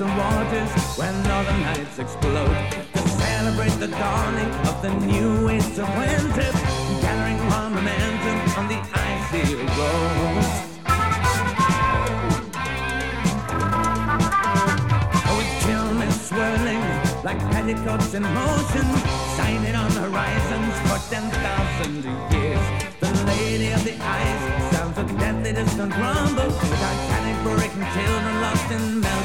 distant waters where northern nights explode. To celebrate the dawning of the new age of winter, gathering on momentum on the icy roads. With children swirling like petticoats in motion, shining on horizons for 10,000 years. The lady of the ice sounds a deadly distant rumble, the Titanic breaking children lost in melody.